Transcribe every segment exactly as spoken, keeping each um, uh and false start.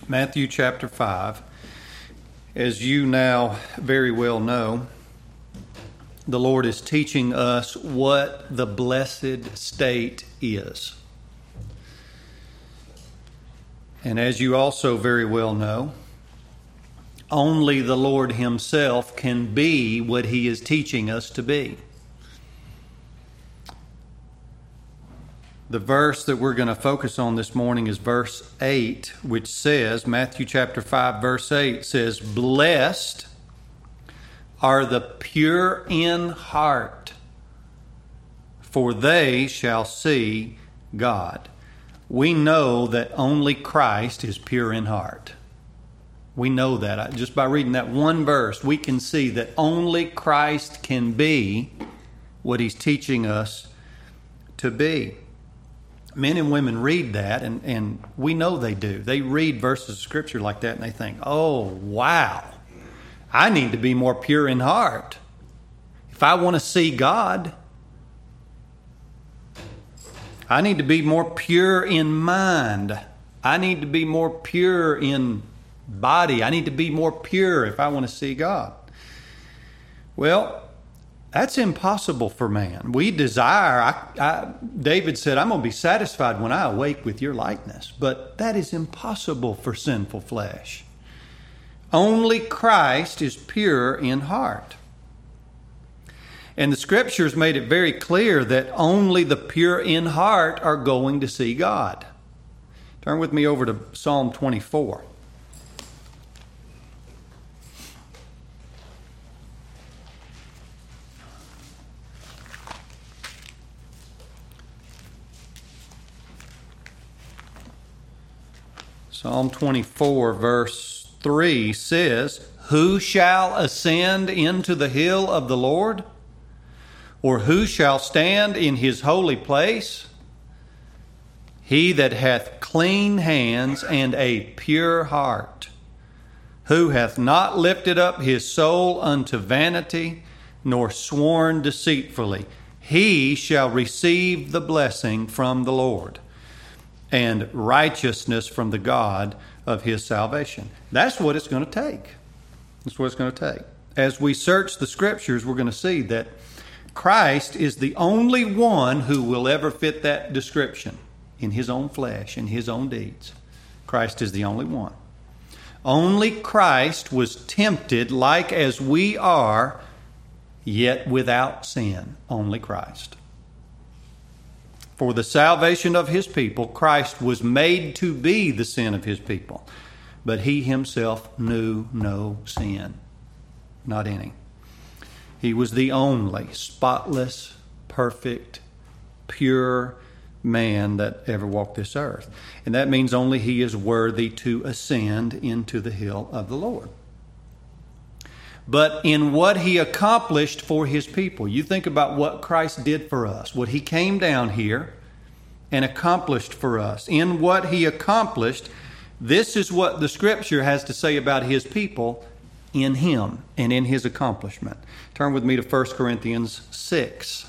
Matthew chapter five. As you now very well know, the Lord is teaching us what the blessed state is. And as you also very well know, only the Lord Himself can be what He is teaching us to be. The verse that we're going to focus on this morning is verse eight, which says, Matthew chapter five, verse eight says, "Blessed are the pure in heart, for they shall see God." We know that only Christ is pure in heart. We know that. Just by reading that one verse, we can see that only Christ can be what He's teaching us to be. Men and women read that, and, and we know they do. They read verses of Scripture like that, and they think, oh, wow, I need to be more pure in heart. If I want to see God, I need to be more pure in mind. I need to be more pure in body. I need to be more pure if I want to see God. Well, that's impossible for man. We desire, I, I, David said, I'm going to be satisfied when I awake with your likeness. But that is impossible for sinful flesh. Only Christ is pure in heart. And the Scriptures made it very clear that only the pure in heart are going to see God. Turn with me over to Psalm twenty-four. Psalm twenty-four, verse three says, "Who shall ascend into the hill of the Lord? Or who shall stand in His holy place? He that hath clean hands and a pure heart, who hath not lifted up his soul unto vanity, nor sworn deceitfully, he shall receive the blessing from the Lord, and righteousness from the God of his salvation." That's what it's going to take. That's what it's going to take. As we search the Scriptures, we're going to see that Christ is the only one who will ever fit that description in His own flesh, in His own deeds. Christ is the only one. Only Christ was tempted like as we are, yet without sin. Only Christ. For the salvation of His people, Christ was made to be the sin of His people. But He Himself knew no sin. Not any. He was the only spotless, perfect, pure man that ever walked this earth. And that means only He is worthy to ascend into the hill of the Lord. But in what He accomplished for His people, you think about what Christ did for us, what He came down here and accomplished for us. In what He accomplished, this is what the Scripture has to say about His people in Him and in His accomplishment. Turn with me to First Corinthians six.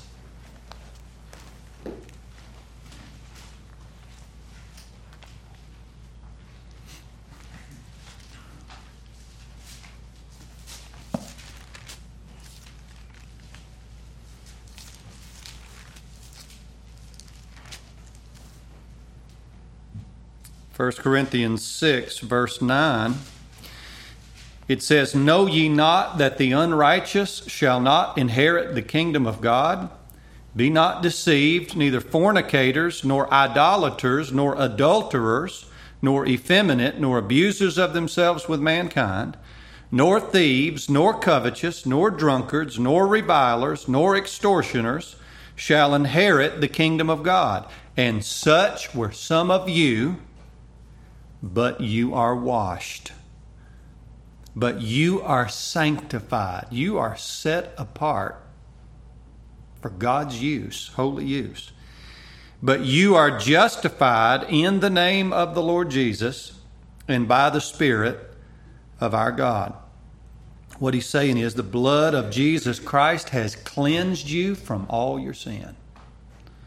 First Corinthians six, verse nine. It says, "Know ye not that the unrighteous shall not inherit the kingdom of God? Be not deceived, neither fornicators, nor idolaters, nor adulterers, nor effeminate, nor abusers of themselves with mankind, nor thieves, nor covetous, nor drunkards, nor revilers, nor extortioners shall inherit the kingdom of God. And such were some of you, but you are washed. But you are sanctified. You are set apart for God's use, holy use. But you are justified in the name of the Lord Jesus and by the Spirit of our God." What he's saying is the blood of Jesus Christ has cleansed you from all your sin.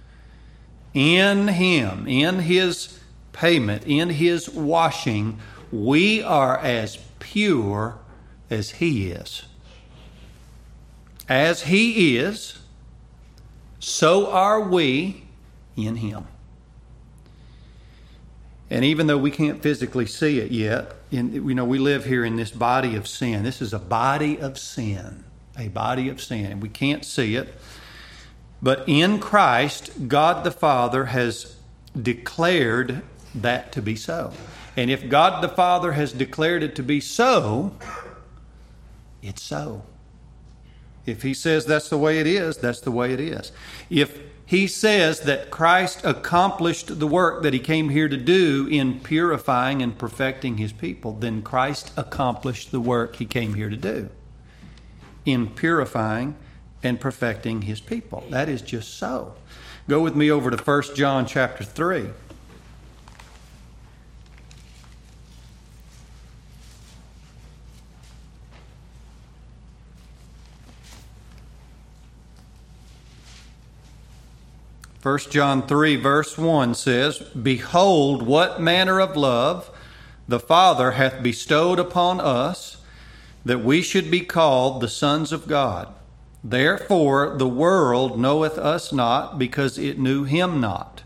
In Him, in His payment, in His washing, we are as pure as He is. As He is, so are we in Him. And even though we can't physically see it yet, in, you know, we live here in this body of sin. This is a body of sin, a body of sin. And we can't see it. But in Christ, God the Father has declared that to be so. And if God the Father has declared it to be so, it's so. If He says that's the way it is, that's the way it is. If He says that Christ accomplished the work that He came here to do in purifying and perfecting His people, then Christ accomplished the work He came here to do in purifying and perfecting His people. That is just so. Go with me over to First John chapter three. First John three verse one says, "Behold, what manner of love the Father hath bestowed upon us, that we should be called the sons of God. Therefore the world knoweth us not, because it knew Him not.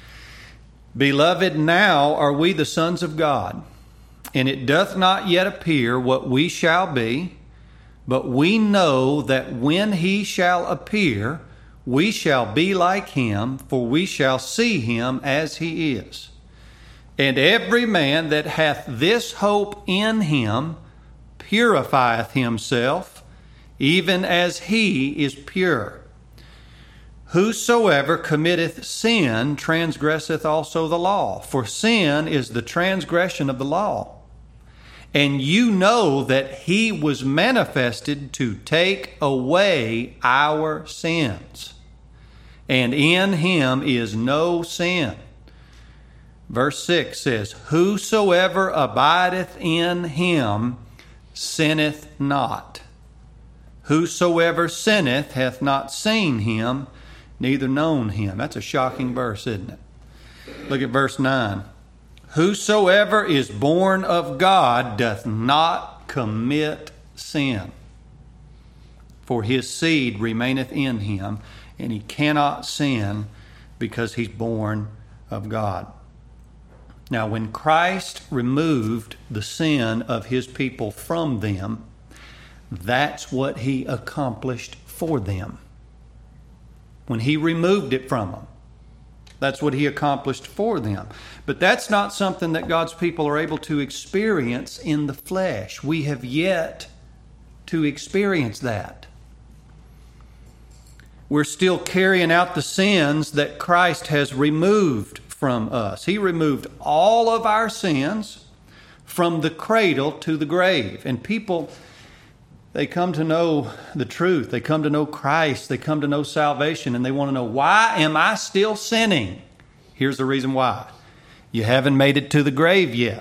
Beloved, now are we the sons of God, and it doth not yet appear what we shall be, but we know that when He shall appear, we shall be like Him, for we shall see Him as He is. And every man that hath this hope in Him purifieth himself, even as He is pure. Whosoever committeth sin transgresseth also the law, for sin is the transgression of the law. And you know that He was manifested to take away our sins, and in Him is no sin." Verse six says, "Whosoever abideth in Him sinneth not. Whosoever sinneth hath not seen Him, neither known Him." That's a shocking verse, isn't it? Look at verse nine. "Whosoever is born of God doth not commit sin, for his seed remaineth in him, and he cannot sin because he's born of God." Now, when Christ removed the sin of His people from them, that's what He accomplished for them. When He removed it from them, that's what He accomplished for them. But that's not something that God's people are able to experience in the flesh. We have yet to experience that. We're still carrying out the sins that Christ has removed from us. He removed all of our sins from the cradle to the grave. And people, they come to know the truth. They come to know Christ. They come to know salvation. And they want to know, why am I still sinning? Here's the reason why. You haven't made it to the grave yet.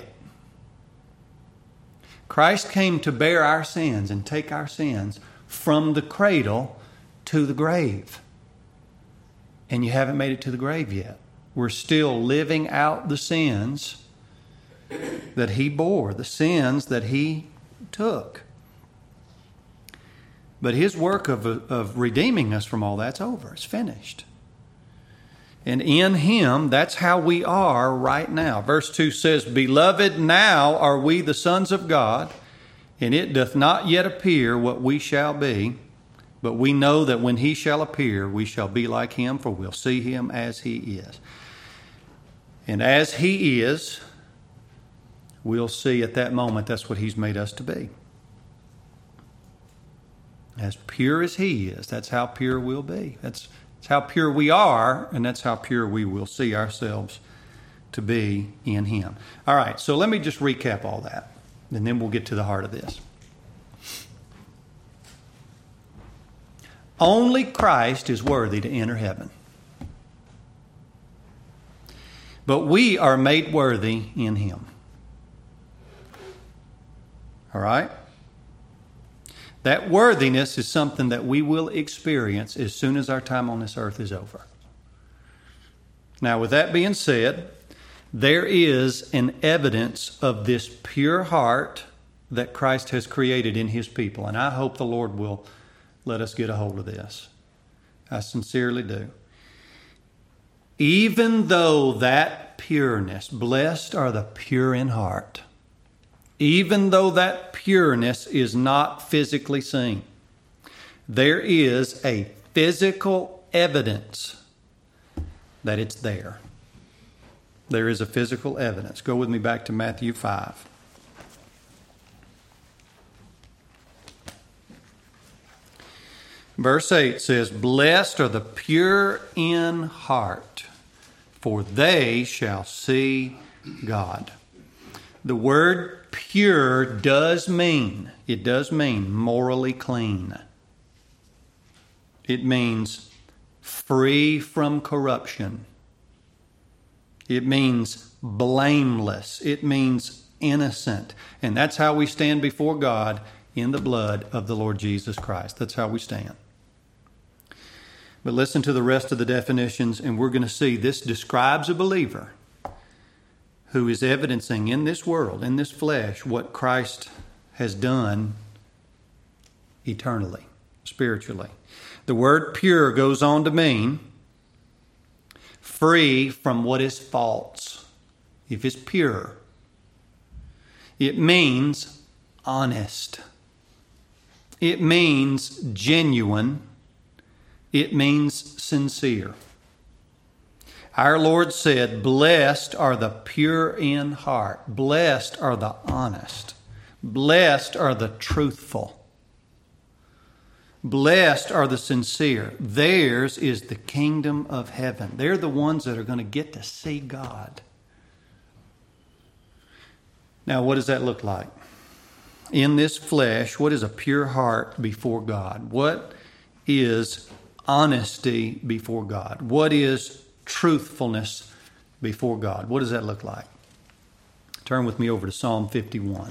Christ came to bear our sins and take our sins from the cradle to the grave. And you haven't made it to the grave yet. We're still living out the sins that He bore, the sins that He took. But His work of, of redeeming us from all that's over. It's finished. And in Him, that's how we are right now. Verse two says, "Beloved, now are we the sons of God, and it doth not yet appear what we shall be. But we know that when He shall appear, we shall be like Him, for we'll see Him as He is." And as He is, we'll see at that moment that's what He's made us to be. As pure as He is, that's how pure we'll be. That's, that's how pure we are, and that's how pure we will see ourselves to be in Him. All right, so let me just recap all that, and then we'll get to the heart of this. Only Christ is worthy to enter heaven. But we are made worthy in Him. All right? That worthiness is something that we will experience as soon as our time on this earth is over. Now, with that being said, there is an evidence of this pure heart that Christ has created in His people. And I hope the Lord will let us get a hold of this. I sincerely do. Even though that pureness, blessed are the pure in heart, even though that pureness is not physically seen, there is a physical evidence that it's there. There is a physical evidence. Go with me back to Matthew five. Verse eight says, "Blessed are the pure in heart, for they shall see God." The word pure does mean, it does mean morally clean. It means free from corruption. It means blameless. It means innocent. And that's how we stand before God in the blood of the Lord Jesus Christ. That's how we stand. But listen to the rest of the definitions, and we're going to see this describes a believer who is evidencing in this world, in this flesh, what Christ has done eternally, spiritually. The word pure goes on to mean free from what is false. If it's pure, it means honest. It means genuine. It means sincere. Our Lord said, "Blessed are the pure in heart. Blessed are the honest. Blessed are the truthful. Blessed are the sincere. Theirs is the kingdom of heaven." They're the ones that are going to get to see God. Now, what does that look like? In this flesh, what is a pure heart before God? What is honesty before God? What is truthfulness before God? What does that look like? Turn with me over to Psalm fifty-one.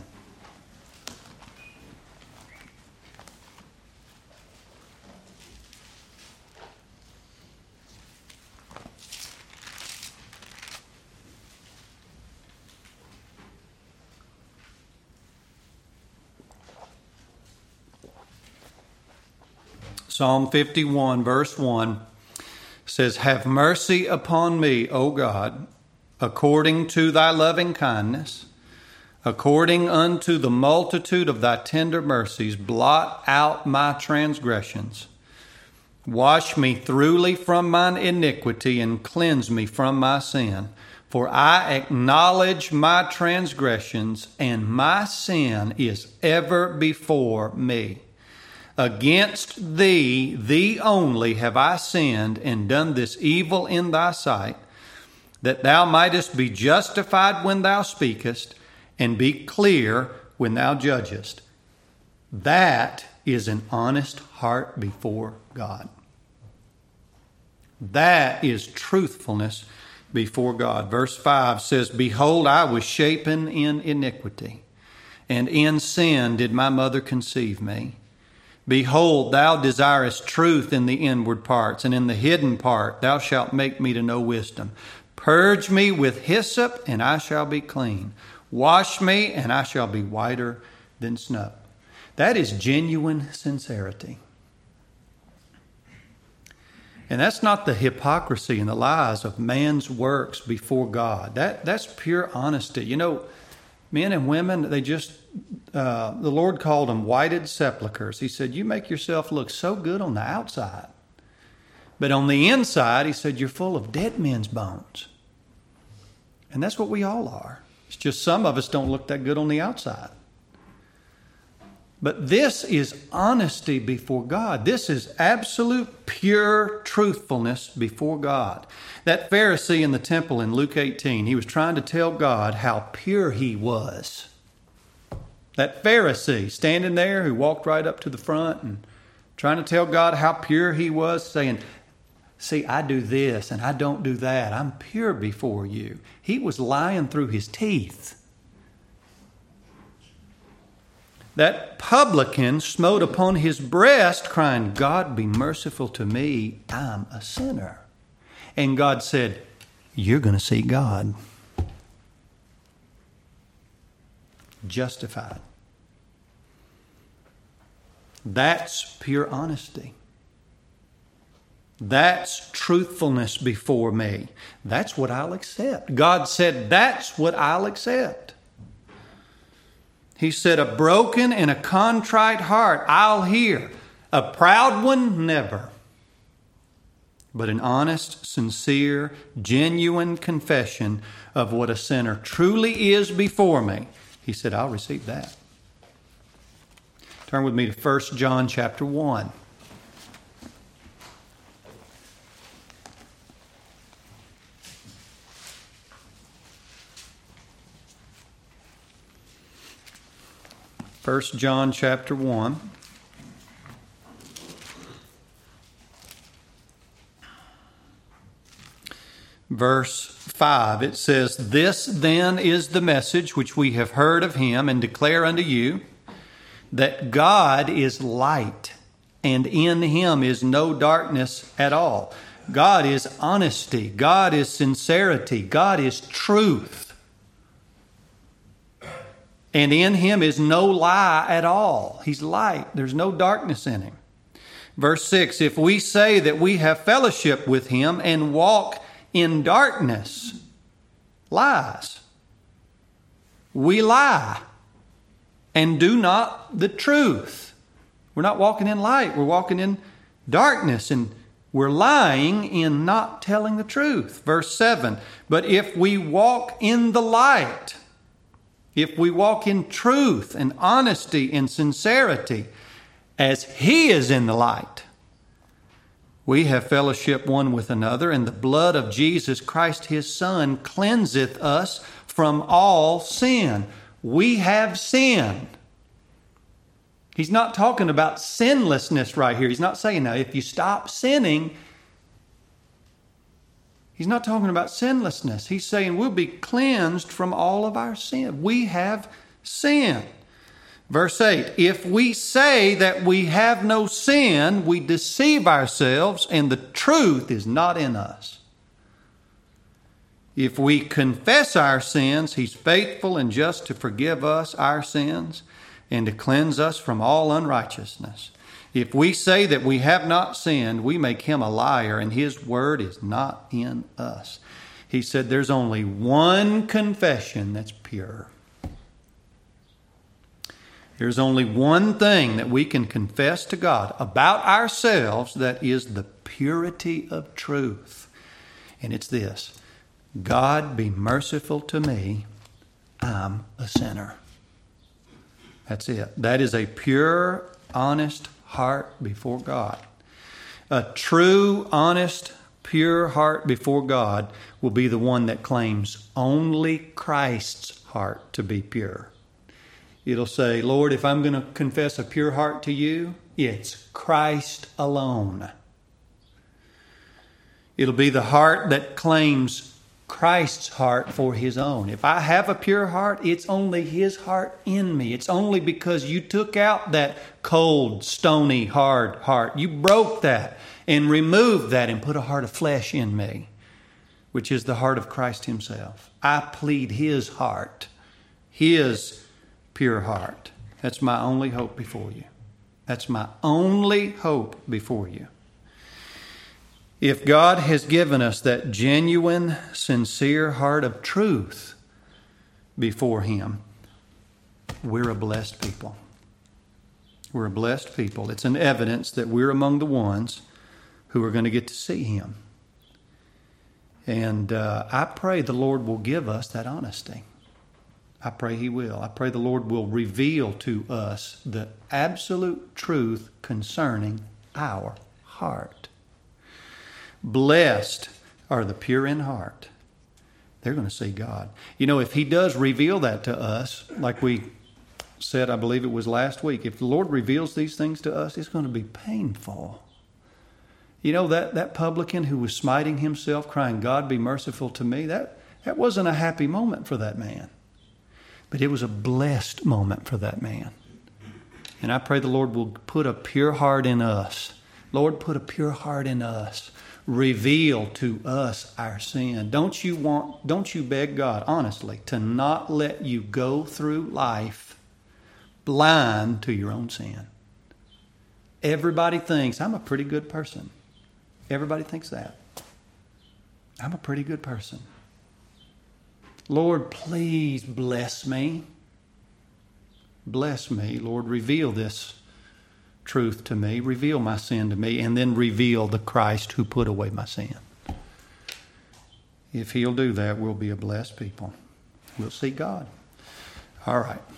Psalm fifty-one, verse one says, "Have mercy upon me, O God, according to thy loving kindness, according unto the multitude of thy tender mercies, blot out my transgressions. Wash me thoroughly from mine iniquity and cleanse me from my sin. For I acknowledge my transgressions, and my sin is ever before me. Against thee, thee only, have I sinned and done this evil in thy sight, that thou mightest be justified when thou speakest, and be clear when thou judgest." That is an honest heart before God. That is truthfulness before God. Verse five says, "Behold, I was shapen in iniquity, and in sin did my mother conceive me. Behold, thou desirest truth in the inward parts, and in the hidden part thou shalt make me to know wisdom. Purge me with hyssop, and I shall be clean. Wash me, and I shall be whiter than snow." That is genuine sincerity. And that's not the hypocrisy and the lies of man's works before God. That, that's pure honesty. You know, men and women, they just, uh, the Lord called them whited sepulchres. He said, you make yourself look so good on the outside. But on the inside, he said, you're full of dead men's bones. And that's what we all are. It's just some of us don't look that good on the outside. But this is honesty before God. This is absolute pure truthfulness before God. That Pharisee in the temple in Luke eighteen, he was trying to tell God how pure he was. That Pharisee standing there who walked right up to the front and trying to tell God how pure he was, saying, see, I do this and I don't do that. I'm pure before you. He was lying through his teeth. That publican smote upon his breast, crying, God, be merciful to me. I'm a sinner. And God said, you're going to see God. justified. That's pure honesty. That's truthfulness before me. That's what I'll accept. God said, that's what I'll accept. He said, a broken and a contrite heart I'll hear. A proud one, never. But an honest, sincere, genuine confession of what a sinner truly is before me. He said, I'll receive that. Turn with me to First John chapter one. First John chapter one. Verse five, it says, this then is the message which we have heard of him and declare unto you, that God is light, and in him is no darkness at all. God is honesty. God is sincerity. God is truth. And in him is no lie at all. He's light. There's no darkness in him. Verse six, if we say that we have fellowship with him and walk in darkness, lies. We lie and do not the truth. We're not walking in light. We're walking in darkness, and we're lying in not telling the truth. Verse seven, but if we walk in the light, if we walk in truth and honesty and sincerity, as he is in the light, we have fellowship one with another, and the blood of Jesus Christ, his Son, cleanseth us from all sin. We have sinned. He's not talking about sinlessness right here. He's not saying, now, if you stop sinning, he's not talking about sinlessness. He's saying we'll be cleansed from all of our sin. We have sinned. Verse eight, if we say that we have no sin, we deceive ourselves, and the truth is not in us. If we confess our sins, he's faithful and just to forgive us our sins and to cleanse us from all unrighteousness. If we say that we have not sinned, we make him a liar, and his word is not in us. He said there's only one confession that's pure. There's only one thing that we can confess to God about ourselves that is the purity of truth. And it's this: God, be merciful to me. I'm a sinner. That's it. That is a pure, honest heart before God. A true, honest, pure heart before God will be the one that claims only Christ's heart to be pure. It'll say, Lord, if I'm going to confess a pure heart to you, it's Christ alone. It'll be the heart that claims Christ's heart for his own. If I have a pure heart, it's only his heart in me. It's only because you took out that cold, stony, hard heart. You broke that and removed that and put a heart of flesh in me, which is the heart of Christ himself. I plead his heart, his pure heart. That's my only hope before you. That's my only hope before you. If God has given us that genuine, sincere heart of truth before him, we're a blessed people. We're a blessed people. It's an evidence that we're among the ones who are going to get to see him. And uh, I pray the Lord will give us that honesty. I pray he will. I pray the Lord will reveal to us the absolute truth concerning our heart. Blessed are the pure in heart. They're going to see God. You know, if he does reveal that to us, like we said, I believe it was last week, if the Lord reveals these things to us, it's going to be painful. You know, that, that publican who was smiting himself, crying, God, be merciful to me, that, that wasn't a happy moment for that man. But it was a blessed moment for that man. And I pray the Lord will put a pure heart in us. Lord, put a pure heart in us reveal to us our sin. Don't you want, don't you beg God, honestly, to not let you go through life blind to your own sin? Everybody thinks, I'm a pretty good person. Everybody thinks that. I'm a pretty good person. Lord, please bless me. Bless me, Lord. Reveal this truth to me. Reveal my sin to me. And then reveal the Christ who put away my sin. If He'll do that, we'll be a blessed people. We'll see God. All right.